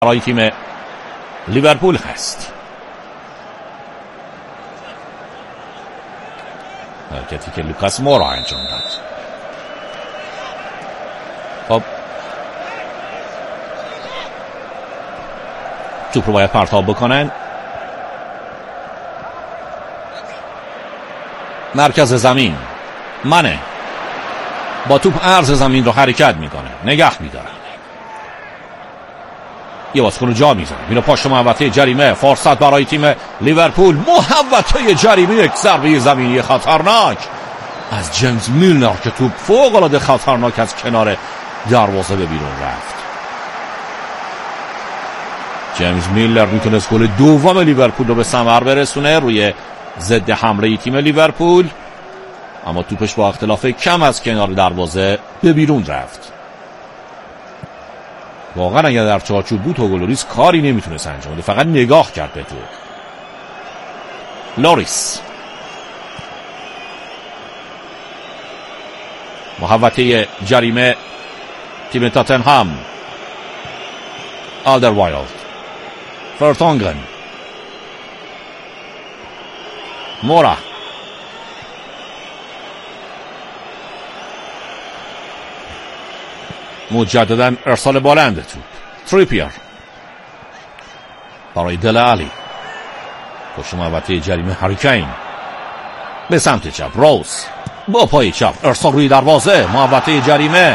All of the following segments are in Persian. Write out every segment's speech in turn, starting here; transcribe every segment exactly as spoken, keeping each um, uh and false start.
برای تیم لیورپول هست. حرکتی که لوکاس مورا انجام داد. خب توپ رو باید پرتاب بکنن. مرکز زمین منه با توپ عرض زمین رو حرکت میکنه، نگه میداره، یه بازیکن رو جا میزنه، میره پشت محوطه جریمه. فرصت برای تیم لیورپول. محوطه جریمه، یک ضربه زمینی خطرناک از جیمز میلنر که توپ فوق العاده خطرناک از کنار دروازه به بیرون رفت. جیمز میلنر میتونست گل دوم لیورپول رو به ثمر برسونه روی ضد حمله تیم لیورپول، اما توپش با اختلاف کم از کنار دروازه به بیرون رفت. واقعا اگر در چارچوب بود هوگو لوریس کاری نمیتونست انجام بده، فقط نگاه کرد به توپ. لوریس محوطه جریمه تیم تاتنهام. آلدروایلد، فرتونگن، مورا، مجددا ارسال بلند توپ. تریپیر برای دل علی، پشت محوطه جریمه هری کین به سمت چپ. روز با پای چپ ارسال روی دروازه، محوطه جریمه.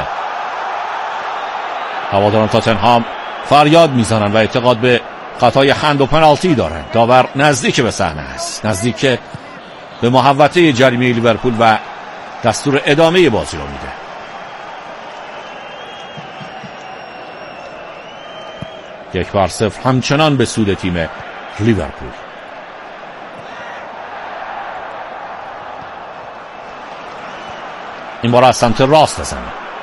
هواداران تاتنهام فریاد میزنن و اعتقاد به خطای هند و پنالتی دارن. داور نزدیک به صحنه است، نزدیک به محوطه جریمه لیورپول و دستور ادامه بازی رو میده. یک بر صفر همچنان به سود تیم لیورپول. این بار از سمت راست زمین.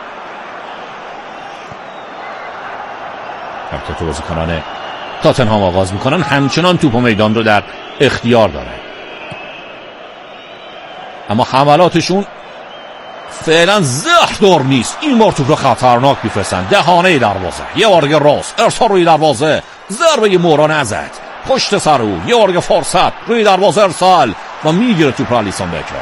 حرکت بازیکنان تاتنهام آغاز میکنن، همچنان توپ و میدان رو در اختیار داره، اما حملاتشون فعلا زهردار نیست. این بار توپ رو خطرناک میفرستن دهانه دروازه. یه بارگه راست ارسال روی دروازه، ضربه مورا نزد پشت سر او. یه بارگه فرصت روی دروازه ارسال و میگیره توپ رو الیسون بکر.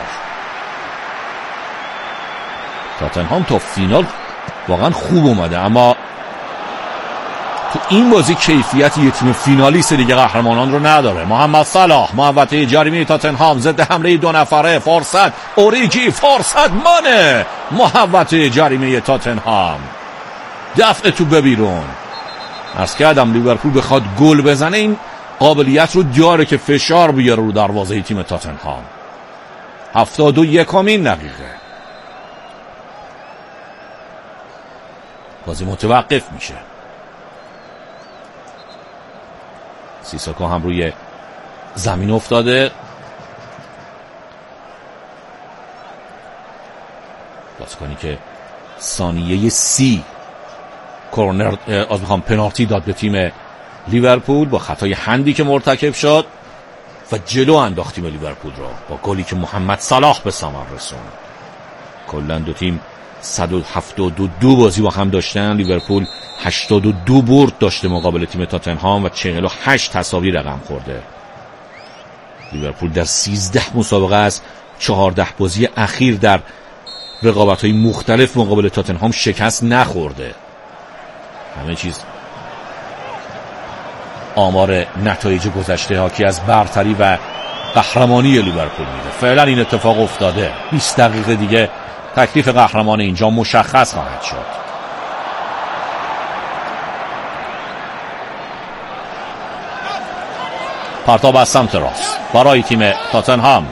تاتنهام تا فینال واقعا خوب اومده، اما تو این بازی کیفیت یه تیم فینالیست دیگه قهرمانان رو نداره. محمد صلاح محوطه جریمه تاتنهام، ضد حمله دو نفره. فرصت اوریجی، فرصت مانه، محوطه جریمه تاتنهام، دفع تو به بیرون. عرض کردم لیورپول بخواد گل بزنه این قابلیت رو داره که فشار بیاره رو دروازه تیم تاتنهام. هفتاد و یکمین دقیقه بازی متوقف میشه. سیسوکو هم روی زمین افتاده. بازیکنی که ثانیه سی کورنر از میخوام پنالتی داد به تیم لیورپول با خطای هندی که مرتکب شد و جلو انداخت تیم لیورپول رو با گلی که محمد صلاح به ثمر رسوند. کلا دو تیم صد و هفتاد و دو بازی با هم داشتن. لیورپول هشتاد و دو برد داشته مقابل تیم تاتنهام و چهل و هشت تساوی رقم خورده. لیورپول در سیزده مسابقه از چهارده بازی اخیر در رقابت‌های مختلف مقابل تاتنهام شکست نخورده. همه چیز آمار نتایج گذشته حاکی از برتری و قهرمانی لیورپول میده. فعلا این اتفاق افتاده. بیست دقیقه دیگه تکلیف قهرمان اینجا مشخص خواهد شد. پرتاب از سمت راست برای تیم تاتنهام.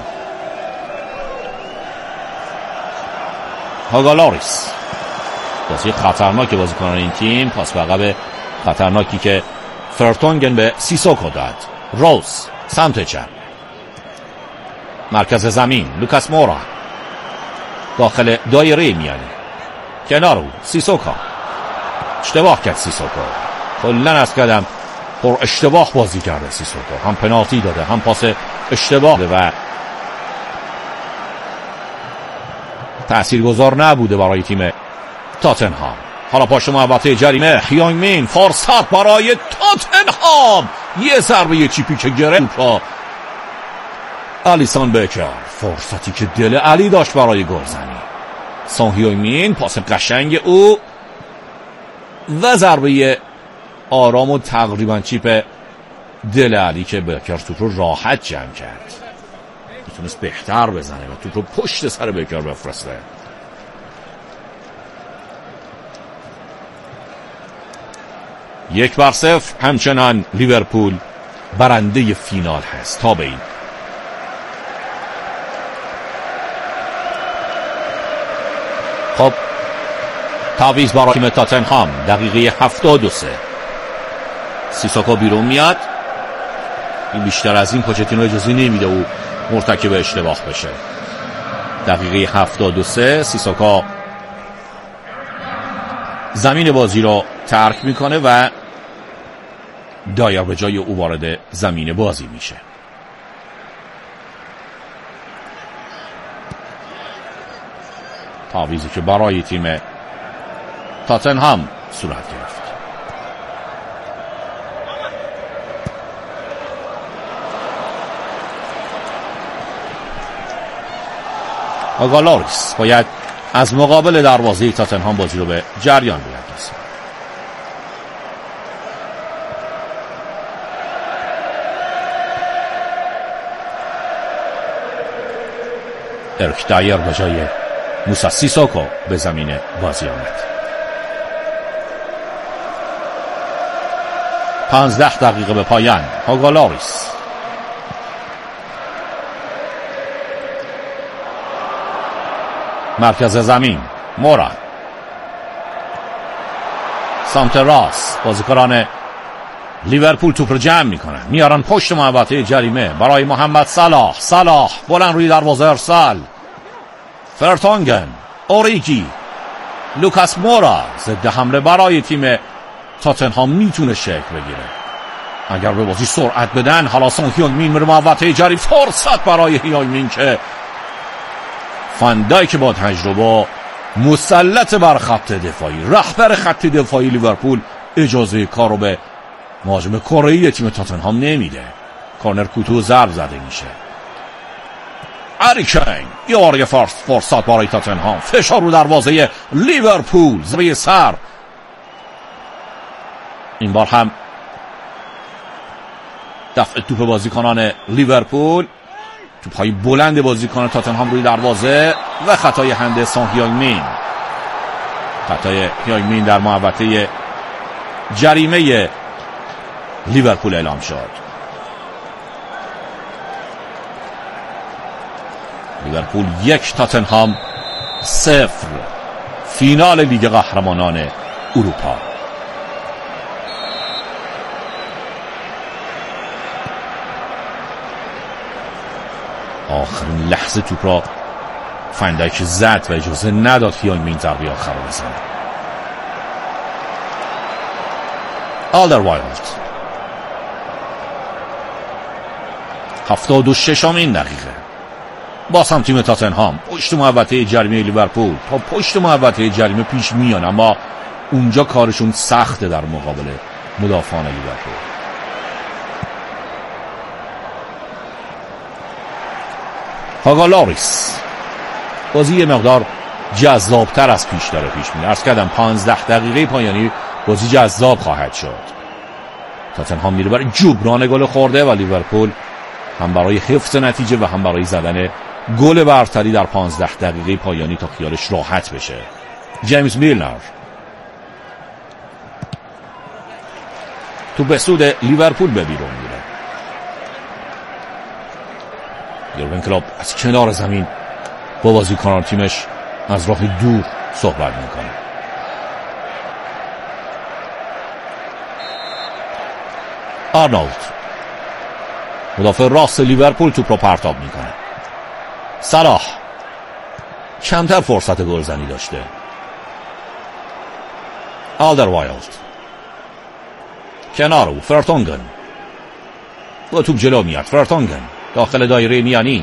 هوگو لوریس، بازی خطرناک بازیکنان این تیم. پاس به عقب خطرناکی که فرتونگن به سیسوکو داد. روز سمت چپ، مرکز زمین. لوکاس مورا داخل دایره میانی، کنار او سیسوکو. اشتباه کرد سیسوکو، کلن از قدم پر اشتباه بازی کرده سیسوکو. هم پنالتی داده هم پاس اشتباه و تأثیرگذار نبوده برای تیم تاتنهام. حالا پشت محوطه جریمه هیانگ مین فرصت برای تاتنهام، یه ضربه چیپی که گرفت را الیسون بکر، فرصتی که دل علی داشت برای گلزنی. سون هیانگ مین پاس قشنگ او و ضربه آرام و تقریبا چیپ دل علی که بکر توپ رو راحت جمع کرد. میتونست بهتر بزنه و توپ رو پشت سر بکر بفرسته. یک بر صفر همچنان لیورپول برنده فینال هست تا به این. خب تعویض برای تیم تاتنهام دقیقه هفتاد و سه. سیسوکو بیرون میاد. این بیشتر از این پوچتینو اجازه نمیده او مرتکب اشتباه بشه. دقیقه هفتاد و سه سیسوکو زمین بازی رو ترک میکنه و دایر به جای او وارد زمین بازی میشه. تعویضی که برای تیم تاتنهام صورت گرفت. آگالاریس باید از مقابل دروازه تاتنهام بازی رو به جریان بیاندازه. اریک دایر به جای موسی سیسوکو به زمین بازی آمد. پانزده دقیقه به پایان. آگالاریس مرکز زمین. مورا سمت راست. بازیکنان لیورپول توپ رو جمع میکنن، میارن پشت محوطه جریمه برای محمد صلاح. صلاح بلند روی دروازه ارسال. فرتونگن، اوریگی، لوکاس مورا. ضد حمله برای تیم تاتنهام میتونه شکل بگیره اگر به بازی سرعت بدن. حالا سون هیانگ مین میره محوطه جریمه. فرصت برای هیانگ مین که فاندایک با تجربه مسلط بر خط دفاعی، رهبر خط دفاعی لیورپول، اجازه کار رو به مهاجم کره‌ای تیم تاتنهام نمیده. کورنر کوتاه ضرب زده میشه. هری کین یاری فرست فرصت برای تاتنهام. فشار رو دروازه لیورپول. ضربه سر. این بار هم دفع توپ بازیکنان لیورپول. توپ‌های بلند بازیکن تاتنهام روی دروازه و خطای هند سون هیانگ مین. خطای هیانگ مین در محوطه جریمه لیورپول اعلام شد. لیورپول یک، تاتنهام صفر. فینال لیگ قهرمانان اروپا. آخرین لحظه توپ را فاندایک زد و اجازه نداد هیانگ مین ضربه آخر را بزنه. آلدروایلد. هفتاد و ششمین دقیقه. باز هم تیم تاتنهام پشت محوطه جریمه لیورپول تا پشت محوطه جریمه پیش میان، اما اونجا کارشون سخته در مقابل مدافعان لیورپول. آگالاریس. بازی یه مقدار جذابتر از پیش داره پیش میره. عرض کردم پانزده دقیقه پایانی بازی جذاب خواهد شد. تاتنهام میره برای جبران گل خورده و لیورپول هم برای حفظ نتیجه و هم برای زدن گل برتری در پانزده دقیقه پایانی تا خیالش راحت بشه. جیمز میلنر تو به سود لیورپول به بیرون میره. یورگن کلوپ از کنار زمین با بازیکنان تیمش از راه دور صحبت میکنه. آرنولد مدافع راست لیورپول توپ رو پرتاب میکنه. صلاح کمتر فرصت گلزنی داشته. آلدروایلد کنار او. فرتونگن با توپ جلو میاد. فرتونگن داخل دایره میانی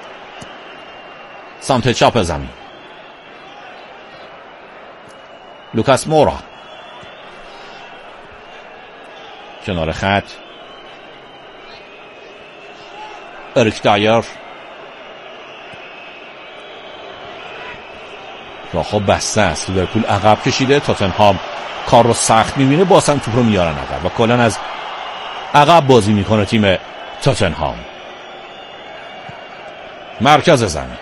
سمت چپ زمین. لوکاس مورا کنار خط، اریک دایر راه خوب بسته است. لیورپول عقب کشیده، تاتنهام کار رو سخت میبینه، باز هم توپ رو میارن عقب و کلا از عقب بازی میکنه تیم تاتنهام. مرکز زمین،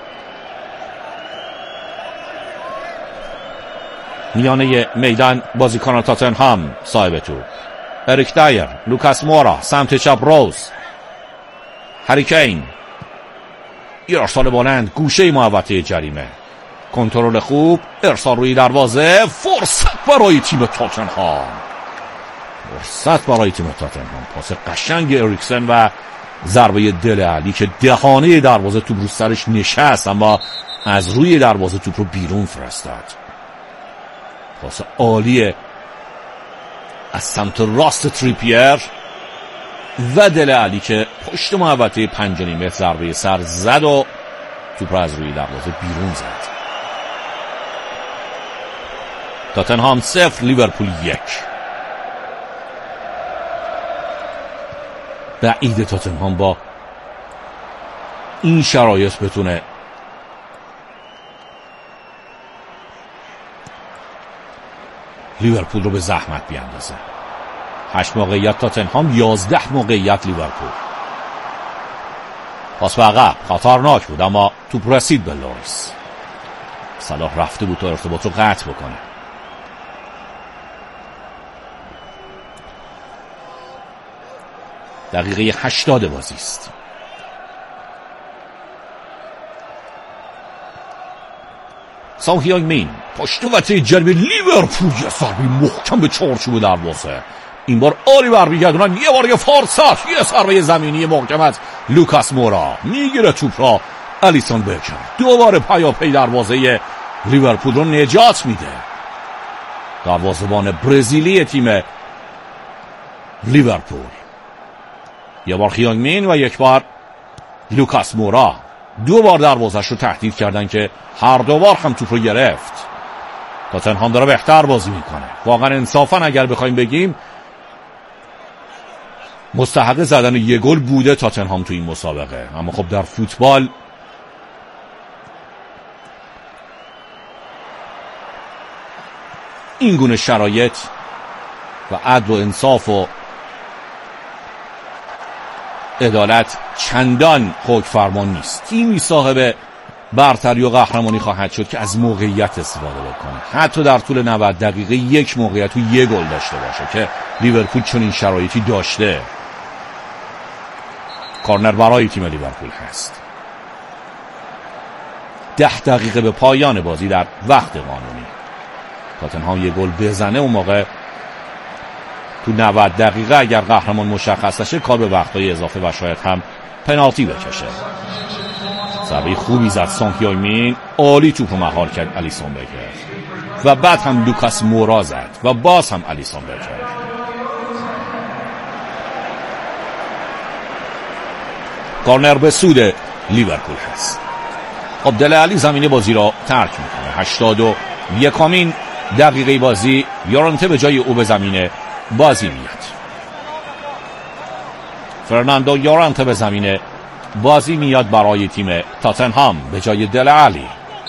میانه میدان بازیکنان تاتنهام صاحب توپ. اریک دایر، لوکاس مورا سمت چپ، روز، هری کین، ارسال بلند گوشه محوطه جریمه، کنترل خوب، ارسال روی دروازه، فرصت برای تیم تاتنهام فرصت برای تیم تاتنهام پاس قشنگ اریکسن و ضربه دل علی که دهانه دروازه توپ رو سرش نشست، اما از روی دروازه توپ رو بیرون فرستاد. پاس عالیه از سمت راست تریپیر و دل علی که پشت محوطه پنج و نیم متر ضربه سر زد و توپ رو از روی دروازه بیرون زد. تاتنهام صفر، لیورپول یک. بعید تاتنهام با این شرایط بتونه لیورپول رو به زحمت بیاندازه. هشت موقعیت تاتنهام، یازده موقعیت لیورپول. پاس به عقب خطرناک بود اما توپ رسید به لوریس. صلاح رفته بود تا ارتباط رو قطع بکنه. دقیقه هشتاد بازی است. سون هیونگ مین پشت وسط جریمه لیورپول، یه ضربه محکم به چارچوب دروازه. این بار عالی برمیگردونن، یه بار یه فرصت، یه ضربه زمینی محکم از لوکاس مورا، میگیره توپ را الیسون بکر، دوباره پیاپی دروازه لیورپول رو نجات میده. دروازه‌بان برزیلی تیم لیورپول، یه بار هیونگ مین و یک بار لوکاس مورا، دو بار دروازش رو تهدید کردن که هر دو بار هم توپ رو گرفت. تاتنهام داره بهتر بازی میکنه. واقعا انصافا اگر بخوایم بگیم مستحق زدن یه گل بوده تاتنهام تو این مسابقه، اما خب در فوتبال این گونه شرایط و عدل و انصاف و عدالت چندان حکم فرمان نیست. تیمی صاحب برتری و قهرمانی خواهد شد که از موقعیت استفاده بکنه، حتی در طول نود دقیقه یک موقعیت و یک گل داشته باشه که لیورپول چون این شرایطی داشته. کارنر برای تیم لیورپول هست. ده دقیقه به پایان بازی در وقت قانونی. تاتنهام یک گل بزنه اون موقع تو نود دقیقه اگر قهرمان مشخص نشه کار به وقتهای اضافه و شاید هم پنالتی بکشه. ضربه خوبی زد سون هیونگ مین، عالی توپ رو مهار کرد الیسون بکر و بعد هم لوکاس مورا زد و باز هم الیسون بکر. کارنر به سود لیورپول هست. خب دل علی زمین بازی را ترک میکنه. هشتاد و یکمین دقیقه بازی، یورنته به جای او به زمین بازی میاد. فرناندو یورنته به زمین بازی میاد برای تیم تاتنهام به جای دل علی.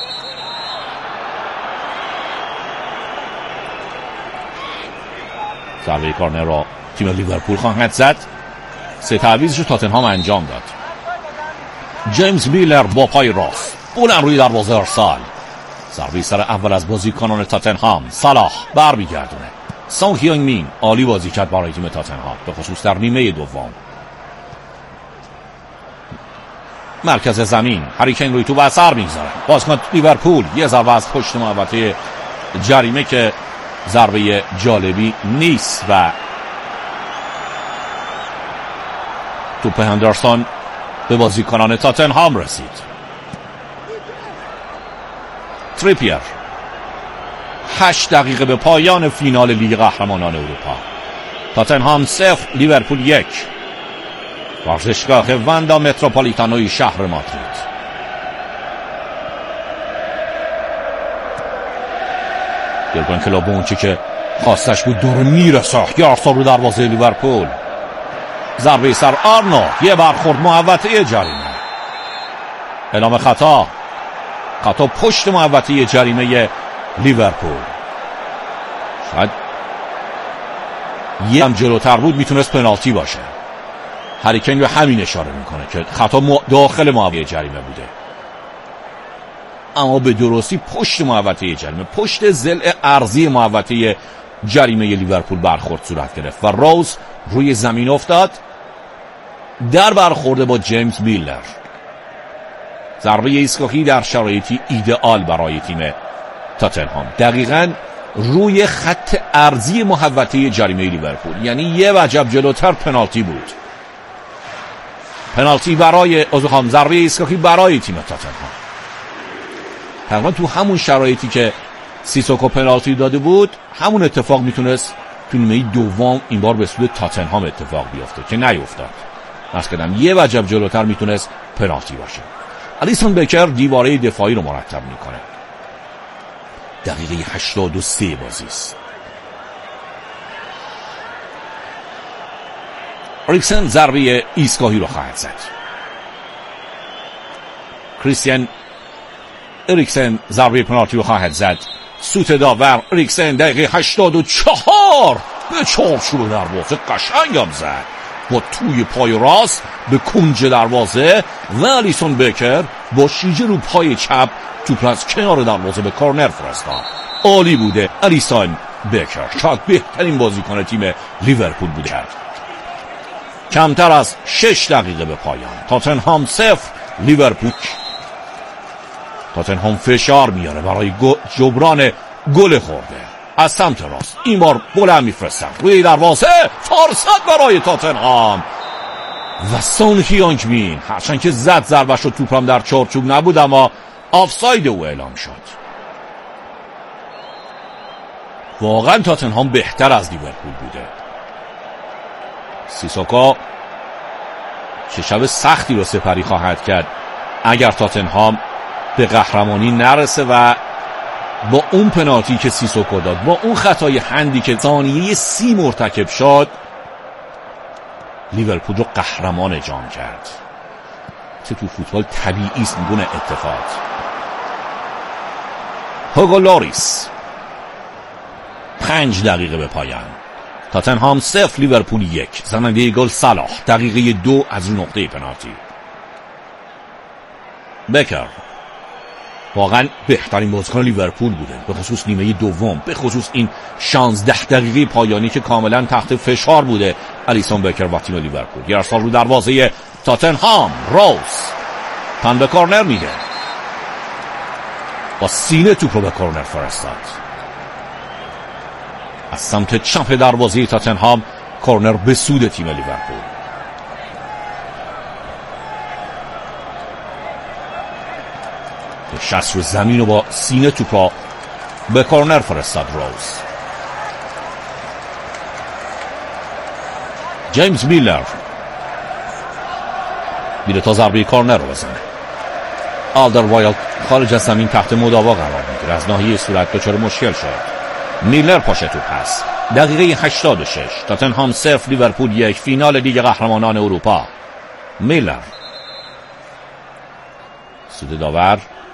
ضربه کارنر را تیم لیورپول خواهد زد. سه تعویضش رو تاتنهام انجام داد. جیمز میلر با پای راست بلند روی دروازه ارسال. ضربه سر اول از بازیکنان تاتنهام. صلاح برمیگردونه. سون هیونگ مین عالی بازی کرد برای تیم تاتنهام به خصوص در نیمه دوم. مرکز زمین، هری کین روی توپ اثر میگذاره. بازیکن لیورپول یه ضربه از پشت محوطه جریمه که ضربه جالبی نیست و توپ هندرسون به بازیکنان تاتنهام رسید. تریپیر. هشت دقیقه به پایان فینال لیگ قهرمانان اروپا. تاتنهام صفر، لیورپول یک. ورزشگاه واندا متروپولیتانوی شهر مادرید. یورگن کلوپ اون چی که خواستش بود دور میرسه. یارسا رو دروازه لیورپول. ضربه سر آرنو. یه برخورد محوطه جریمه. اعلام خطا. خطا پشت محوطه جریمه لیورپول. شاید یه هم جلوتر بود میتونست پنالتی باشه. هری کین به همین اشاره میکنه که خطا داخل محوطه جریمه بوده، اما به درستی پشت محوطه جریمه، پشت ضلع ارضی محوطه جریمه لیورپول برخورد صورت گرفت و روز روی زمین افتاد در برخورد با جیمز میلر. ضربه ایستگاهی در شرایطی ایدئال برای تیم تاتنهام، دقیقاً روی خط ارضی محوطه جریمه لیورپول، یعنی یه وجب جلوتر پنالتی بود. پنالتی برای ازخام ضربه ایستگاهی برای تیم تاتنهام. تقریبا تو همون شرایطی که سیسوکو پنالتی داده بود همون اتفاق میتونست تو نیمه دوم این بار به سود تاتنهام اتفاق بیفته که نیفتاد. مثلا کردم یه وجب جلوتر میتونست پنالتی باشه. الیسون بکر دیواره دفاعی رو مرتب میکنه. دقیقه هشتاد و سه بازی است. اریکسن ضربه ایستگاهی رو خواهد زد. کریستیان اریکسن ضربه پنالتی رو خواهد زد. سوت داور اریکسن دقیقه هشتاد و چهار به چارچوب دروازه قشنگم زد با توی پای راست به کنج دروازه و الیسون بکر با شیجه رو پای چپ توپ از کنار دروازه به کورنر فرستاد. عالی بوده الیسون بکر، شاید بهترین بازیکن تیم لیورپول بوده. کمتر از شش دقیقه به پایان، تاتنهام صفر لیورپول. تاتنهام فشار میاره برای جبران گل خورده. از سمت راست این بار بلند میفرستن روی دروازه، فرصت برای تاتنهام و سون هیونگ مین، هرچند که زد ضربش و توپم در چارچوب نبود اما آفساید او اعلام شد. واقعا تاتنهام بهتر از لیورپول بوده. سیسوکو چه شب سختی رو سپری خواهد کرد اگر تاتنهام به قهرمانی نرسه و با اون پنالتی که سیسوکو داد، با اون خطای هندی که ثانیه سی مرتکب شد، لیورپول رو قهرمان جام کرد. چه تو فوتبال طبیعی است این گونه اتفاق. هوگو لوریس. پنج دقیقه به پایان، تاتنهام صفر لیورپول یک. زننده گل صلاح دقیقه دو از اون نقطه پنالتی. بکر واقعا بهترین بازیکن لیورپول بوده، به خصوص نیمه دوم، به خصوص این شانزده دقیقه پایانی که کاملا تحت فشار بوده الیسون بکر و تیم لیورپول. یه ارسال رو دروازه تاتنهام، روز پن به کورنر میده، با سینه توپ رو به کورنر فرستاد. از سمت چپ دروازه تاتنهام کورنر به سود تیم لیورپول. شست رو زمین و با سینه توپا به کورنر فرستاد روز. جیمز میلر میره تا ضربه کورنر رو بزنه. آلدروایلد خارج از زمین تحت مداوا قرار میگیره، از ناحیه صورت دچار مشکل شد. میلر پاشه توپ هست. دقیقه هشتاد و شش، تاتنهام صفر لیورپول یک. فینال لیگ قهرمانان اروپا. میلر سود داور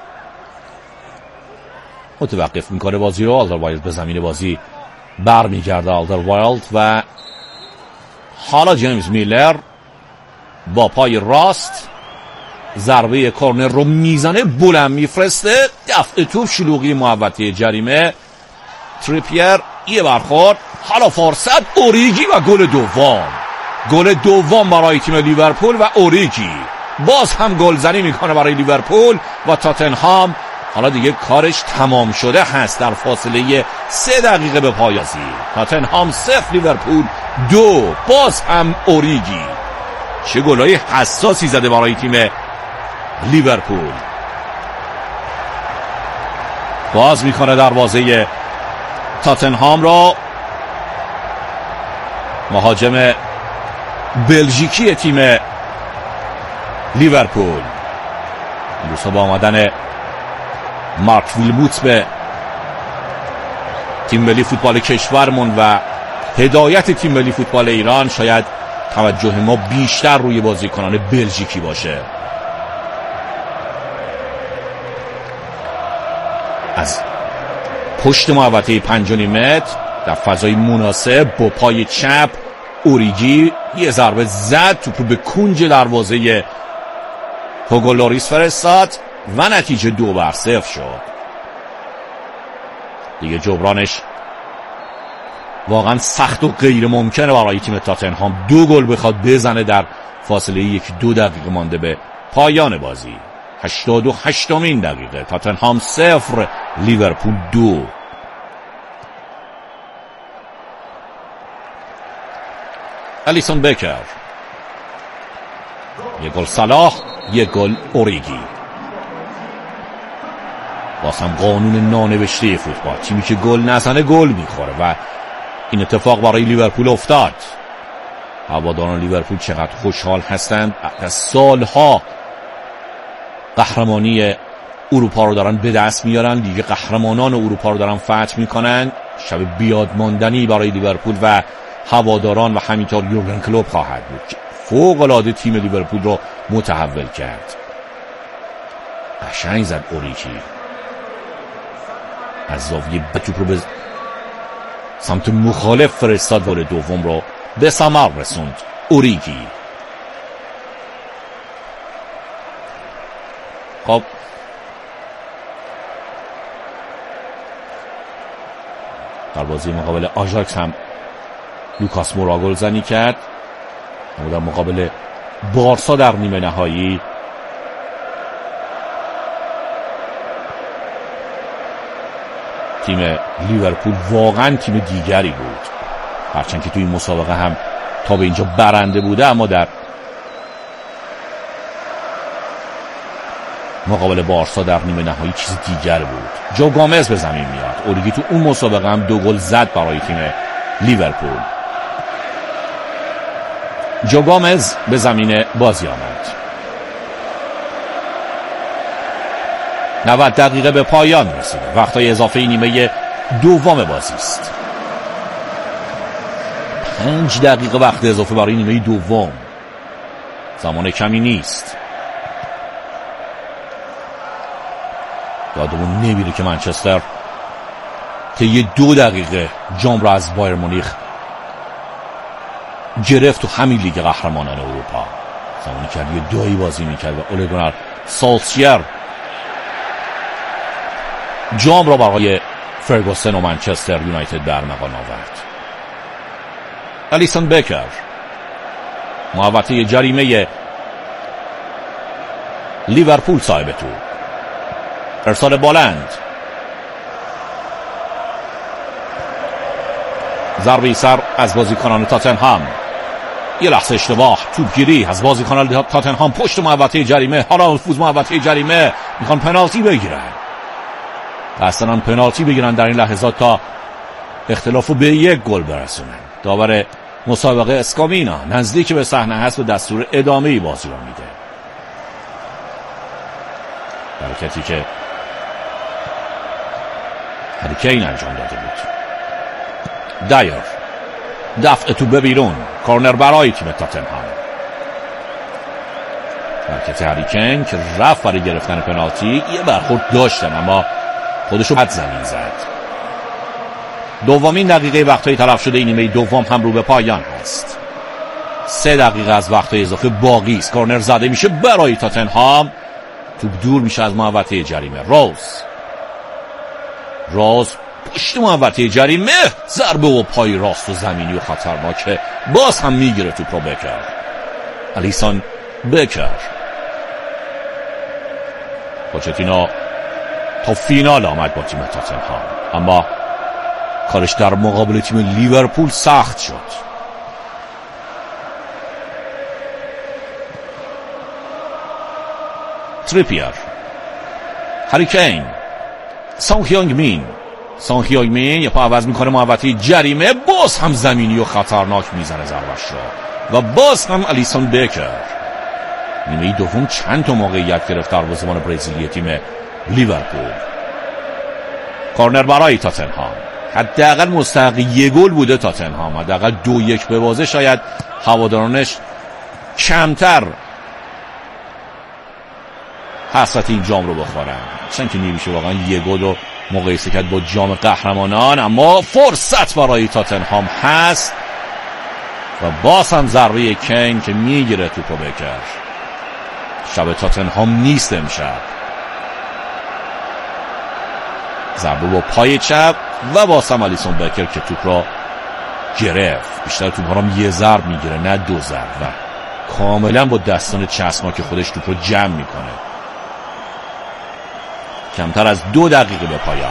متوقف میکنه بازی رو. آلدروایلد به زمین بازی برمیگرده. آلدروایلد و حالا جیمز میلر با پای راست ضربه کورنر رو میزنه، بلند میفرسته، دفع توپ شلوغی محوطه جریمه. تریپیر یه برخورد، حالا فرصت، اوریگی و گل دوم. گل دوم برای تیم لیورپول و اوریگی باز هم گلزنی میکنه برای لیورپول و تاتنهام حالا دیگه کارش تمام شده هست. در فاصله سه دقیقه به پایازی تاتنهام صفر لیورپول دو. باز هم اوریگی چه گلای حساسی زده برای تیم لیورپول. باز میکنه دروازه تاتنهام را مهاجم بلژیکی تیم لیورپول. امروز با آمدن مارک ویلموت به تیم ملی فوتبال کشورمون و هدایت تیم ملی فوتبال ایران شاید توجه ما بیشتر روی بازیکنان بلژیکی باشه. از پشت محوطه پنج و نیم متر در فضای مناسب با پای چپ اوریگی یه ضربه زد، توپ رو به کنج دروازه هوگو لوریس فرستاد و نتیجه دو بر صفر شد. دیگه جبرانش واقعا سخت و غیر ممکنه برای تیم تاتنهام دو گل بخواد بزنه در فاصله یکی دو دقیقه مانده به پایان بازی. هشتاد و هشتمین دقیقه، تاتنهام صفر لیورپول دو. الیسون بکر، یک گل صلاح، یک گل اوریگی. باز هم قانون نانوشته فوتبال، تیمی که گل نزنه گل میخوره و این اتفاق برای لیورپول افتاد. هواداران لیورپول چقدر خوشحال هستند، از سالها قهرمانی اروپا رو دارن به دست میارن، لیگ قهرمانان اروپا رو دارن فتح میکنن. شب بیادماندنی برای لیورپول و هواداران و همینطور یورگن کلوپ خواهد بود که فوق العاده تیم لیورپول رو متحول کرد. قشنگ زد اوریگی، از زاویه به توپ رو به سمت مخالف فرستاد، گل دوم رو به ثمر رسوند اوریگی. خب در بازی مقابل آژاکس هم لوکاس مورا گل زنی کرد، اما در مقابل بارسا در نیمه نهایی تیم لیورپول واقعا تیم دیگری بود، هرچند که توی این مسابقه هم تا به اینجا برنده بوده، اما در مقابل بارسا در نیمه نهایی چیز دیگر بود. جو گامز به زمین میاد. اوریگی تو اون مسابقه هم دو گل زد برای تیم لیورپول. جو گامز به زمین بازی آمد. نود دقیقه به پایان رسیده. وقتای اضافه نیمه دوم بازی است. پنج دقیقه وقت اضافه برای نیمه دوم، زمان کمی نیست. یادمون نمیره که منچستر طی دو دقیقه جام را از بایر مونیخ گرفت تو همین لیگ قهرمانان اروپا، زمانی که یه دوی بازی میکرد و اوله گونار سولشیر جام را برای فرگوسن و منچستر یونایتد در مقام آورد. الیسون بکر، محوطه جریمه لیورپول صاحب توپ، ارسال بلند، ضربه سر از بازیکنان تاتنهام، یه لحظه اشتباه، توپگیری از بازیکنان تاتنهام پشت محوطه جریمه. حالا نفوذ محوطه جریمه، میخوان پنالتی بگیرن، اصلا پنالتی بگیرن در این لحظات تا اختلافو به یک گل برسونن. داور مسابقه اسکامینا نزدیک به صحنه هست و دستور ادامه بازی رو میده. حرکتی که هری کین انجام داده بود. دایر، دفع تو به بیرون، کورنر برای تیم تاتنهام. حرکت هری کین که رفت برای گرفتن پنالتی، یه برخورد داشتن اما خودشو حد زمین زد. دومین دقیقه وقتای تلف شده این نیمه دوم هم رو به پایان هست. سه دقیقه از وقتای اضافه باقی است. کورنر زده میشه برای تاتنهام، توپ دور میشه از محوطه جریمه. روز روز پشت محوطه جریمه، ضربه و پای راست و زمینی و خطرناکه، باز هم میگیره توپ رو بکر. الیسون بکر. پوچتینو تا فینال آمد با تیم تاتنهام، اما کارش در مقابل تیم لیورپول سخت شد. تریپیر، هری کین، سون هیونگ مین. سون هیونگ مین یه پا عوض میکنه محوطه جریمه، باز هم زمینی و خطرناک میزنه ضربش رو و باز هم الیسون بکر. نیمه دوم چند تا موقعیت گرفت دروازه‌بان برزیلی تیم لیورپول. کورنر برای تاتنهام. حداقل مستحق یک گل بوده تاتنهام، حداقل دو یک به بازه شاید هوادارانش کمتر حسرت این جام رو بخورن، چون که نمیشه واقعا یک گل رو مقایسه کرد با جام قهرمانان. اما فرصت برای تاتنهام هست و باز هم ضربه کین که میگیره توپو بکر. شب تاتنهام نیست امشب. ضربه با پای چپ و باز هم الیسون بکر که توپ را گرفت. بیشتر توپ ها را یه ضرب میگیره نه دو ضرب و کاملا با دستان چسما که خودش توپ رو جمع میکنه. کمتر از دو دقیقه به پایان.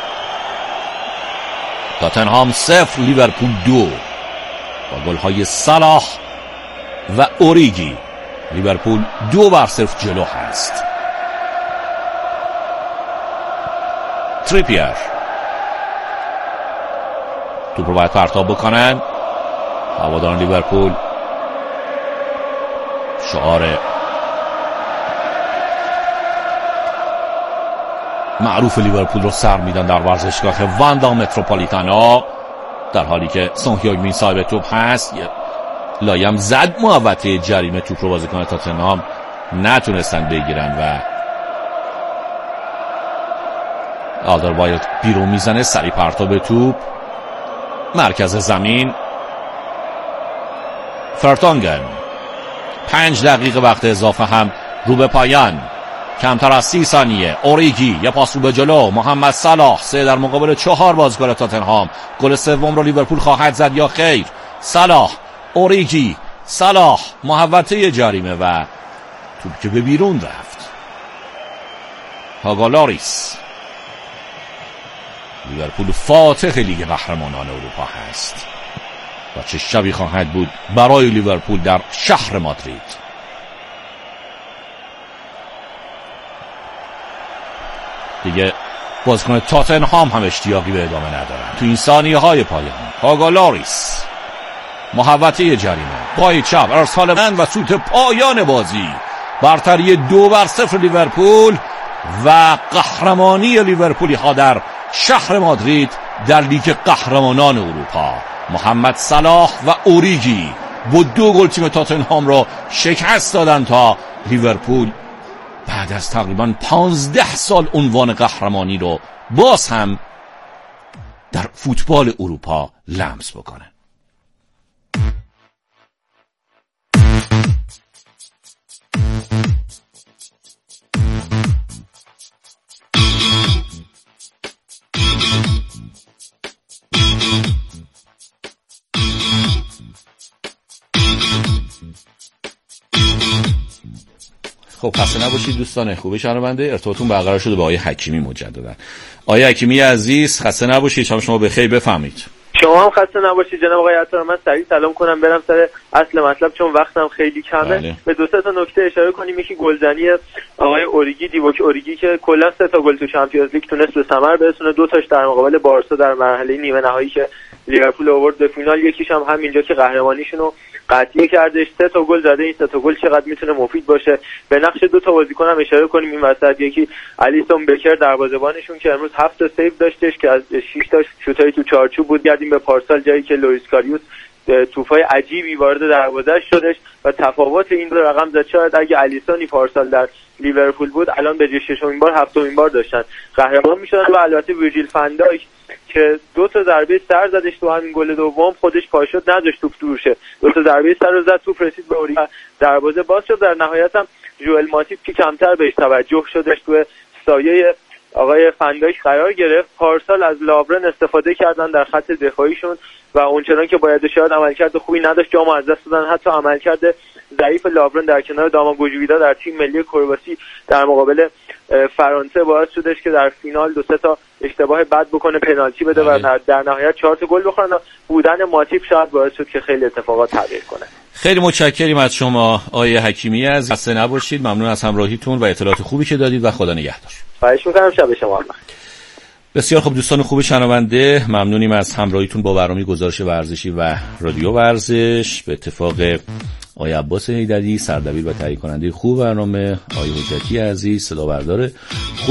تاتنهام صفر لیورپول دو با گل‌های صلاح و اوریگی. لیورپول دو بر صفر جلو هست. تریپیر توپ رو باید پرتاب بکنن. هواداران لیورپول شعار معروف لیورپول رو سر میدن در ورزشگاه واندا متروپولیتانو، در حالی که سون هیوگمین صاحب توپ هست. لایم زد محوطه جریمه، توپ رو بازیکن تاتنهام نتونستن بگیرن و آلدروایلد بیرون میزنه. سری پرتاب توپ مرکز زمین. فرتانگن. پنج دقیقه وقت اضافه هم رو به پایان. کمتر از سی ثانیه. اوریگی یه پاس رو به جلو. محمد صلاح سه در مقابل چهار بازیکن تاتنهام. گل سوم رو لیورپول خواهد زد یا خیر؟ صلاح، اوریگی، صلاح، محوطه جریمه و توپ که به بیرون رفت. هاگو لاریس. لیورپول فاتح لیگ قهرمانان اروپا هست و چه شبی خواهد بود برای لیورپول در شهر مادرید. دیگه بازیکن تاتنهام هم اشتیاقی به ادامه ندارن. تو این ثانیه های پایان هاگو لاریس محوطه جریمه، پای چپ ارسال بند و سوت پایان بازی. برتری دو بر صفر لیورپول و قهرمانی لیورپولی ها در شهر مادرید در لیگ قهرمانان اروپا. محمد صلاح و اوریگی با دو گل تیم تاتنهام را شکست دادن تا لیورپول بعد از تقریبا پانزده سال عنوان قهرمانی رو باز هم در فوتبال اروپا لمس بکنه. خب خسته نباشید دوستان خوب شنونده. ارتباطتون برقرار شده با آقای حکیمی مجددا. آقای حکیمی عزیز خسته نباشید. شما شما بخیر، بفهمید. شما هم خسته نباشید جناب آقای عطار. من سریع سلام کنم برم سر اصل مطلب چون وقتم خیلی کمه. بله. به دو سه تا نکته اشاره کنیم. یکی گلزنی آقای اوریگی، دیووک اوریگی که کلا سه تا گل تو چمپیونز لیگ تونست به ثمر برسونه. دو تاش در مقابل بارسا در مرحله نیمه نهایی که لیورپول آورد به فینال، یکیش هم همینجا که قهرمانیشونو قطعی کردش. سه تا گل زده. این سه تا گل چقدر میتونه مفید باشه. به نقش دو تا بازیکن هم اشاره کنیم این وسط. یکی الیسون بکر دروازه‌بانشون که امروز هفت تا سیو داشتش که از شش تا شوتای تو چارچوب بود. گردیم به پارسال جایی که لوئیس کاریوس توپای عجیبی وارد دروازه شدش و تفاوت این دو رقم زد. شاید اگه الیسونی پارسال در لیورپول بود الان به جای ششمین بار هفتمین بار داشتن قهرمان میشدن. و البته ویرجیل فن دایک که دو تا ضربه سر زدش تو همین گل دوم، خودش پا شد نذاشت توپ دور شه. دو تا ضربه سر رو زد، توپ رسید به اوریگی، دروازه باز شد. در نهایت هم ژوئل ماتیپ که کمتر بهش توجه شدش تو سایه آقای فندایک قرار گرفت. پارسال از لابرن استفاده کردن در خط دفاعیشون و اونچنان که باید شاید عملکرد خوبی نداشت، جام از دست دادن. حتی عملکرد ضعیف لابرن در کنار داما گوجویدا در تیم ملی کرواسی در مقابل فرانسه باعث شدش که در فینال دو سه تا اشتباه بد بکنه، پنالتی بده و در نهایت چهار تا گل بخورن. بودن ماتیپ شاید باعث شد که خیلی اتفاقات تغییر کنه. خیلی متشکریم از شما آقای حکیمی عزیز. خسته نباشید. ممنون از همراهیتون و اطلاعات خوبی که دادید و خدا نگهدار. خواهش می‌کنم. شب شما بخیر. بسیار خوب دوستان خوب شنونده، ممنونیم از همراهیتون با برنامه گزارش ورزشی و رادیو ورزش. به اتفاق آقای عباس حیدری سردبیر و تهیه کننده خوب برنامه، آقای حجتی عزیز صدا بردار